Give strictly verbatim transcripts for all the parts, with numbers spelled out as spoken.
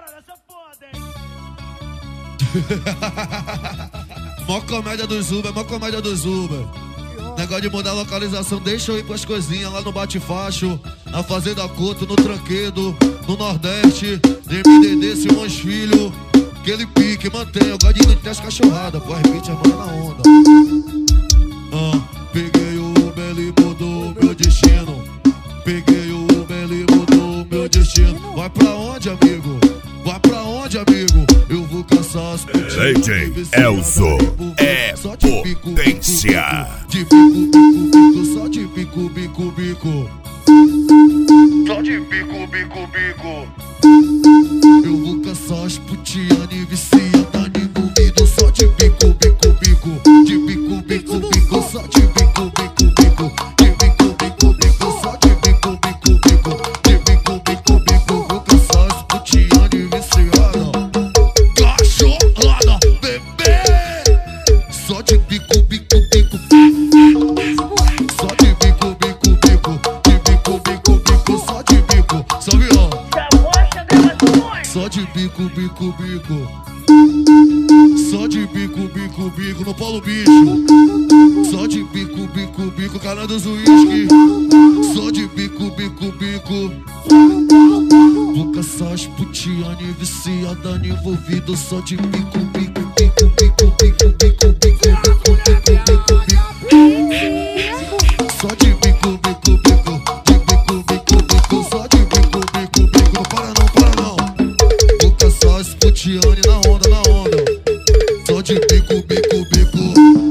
Mó comédia dos Uber, mó comédia dos Uber. Negócio de mudar a localização, deixa eu ir pras coisinhas lá no Bate-Facho, na Fazenda Couto, no Tranquedo, no Nordeste, M D D, Simões Filho. Aquele pique, mantém, eu gosto de ter as cachorradas, pô, repite, manda na onda. Ah, peguei o Uber, ele mudou meu destino. Peguei o Uber, ele mudou meu destino. Vai pra onde, amigo? Vai pra onde, amigo? Eu vou caçar as putinhas. D J Elzo é potência. De bico, bico, bico, só de bico, bico, bico. Só de bico, bico, bico. Eu vou caçar as putiane viciada, envolvido. Só de bico, bico, bico. De bico, bico, bico. Só de bico, bico, bico. De bico, bico, bico. Só de bico, bico, bico. De bico, bico, bico. Vou caçar as putiane viciada. Cachorrada, bebê. Só de bico, bico, bico. Só de bico, bico, bico. De bico, bico, bico. Só de bico. Salve, ó. Só de bico, bico, bico. Só de bico, bico, bico no Paulo Bicho. Só de bico, bico, bico, canal dos uísque. Só de bico, bico, bico. Vou caçar as putiane viciada envolvido. Só de bico, bico, bico, bico, bico, bico, bico, bico, bico, bico, bico. Só de bico, bico, bico. De bico, bico, bico. Só de bico, bico, bico. Não para não, para não. Vou caçar as putiane na onda, na onda. Só de bico, bico, bico.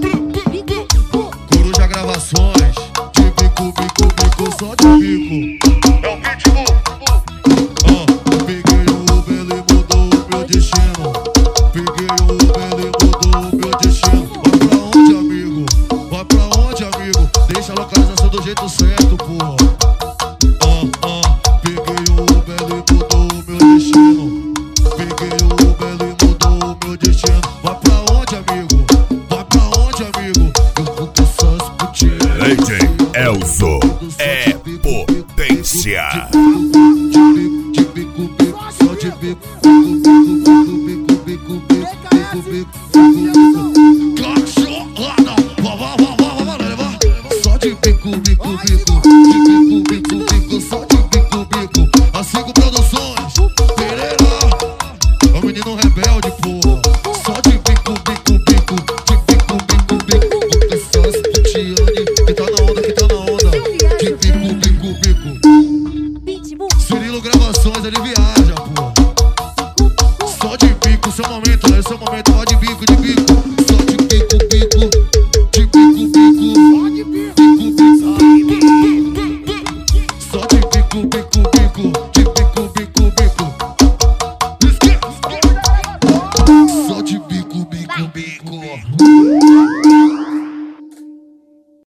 Coruja Gravações. De bico, bico, bico. Só de bico. É o Pitbull. Ah, peguei o Uber, ele mudou o meu destino. Peguei o Uber, ele mudou o meu destino. Vai pra onde, amigo? Vai pra onde, amigo? Deixa a localização do jeito certo, porra. Ah, ah, peguei o Uber, ele mudou o meu destino. Peguei o Uber, ele mudou o meu destino. Vai pra onde, amigo? Vai pra onde, amigo? Eu vou caçar as putinhas. D J Elzo é potência. De bico, bico, só de bico, bico, bico, bico, bico, bico, bico, bico, bico. Cachorrada, vá, vá, vá, vá, vá, vá. Só de bico, bico, bico, de bico, bico, bico, só de bico, bico. As cinco produções, Pereira, é o menino rebelde, porra. Só de bico, bico, bico, de bico, bico, bico. Vou caçar as putiane, que tá na onda, que tá na onda. De bico, bico, bico. Cirilo Gravações, ele viaja, porra. Só de bico, seu momento, né? Seu momento, ó de bico, de bico. Só de bico, bico. De bico, bico. Bico, bico. Só de bico, bico, bico. De bico, bico, bico. Só de bico, bico, bico.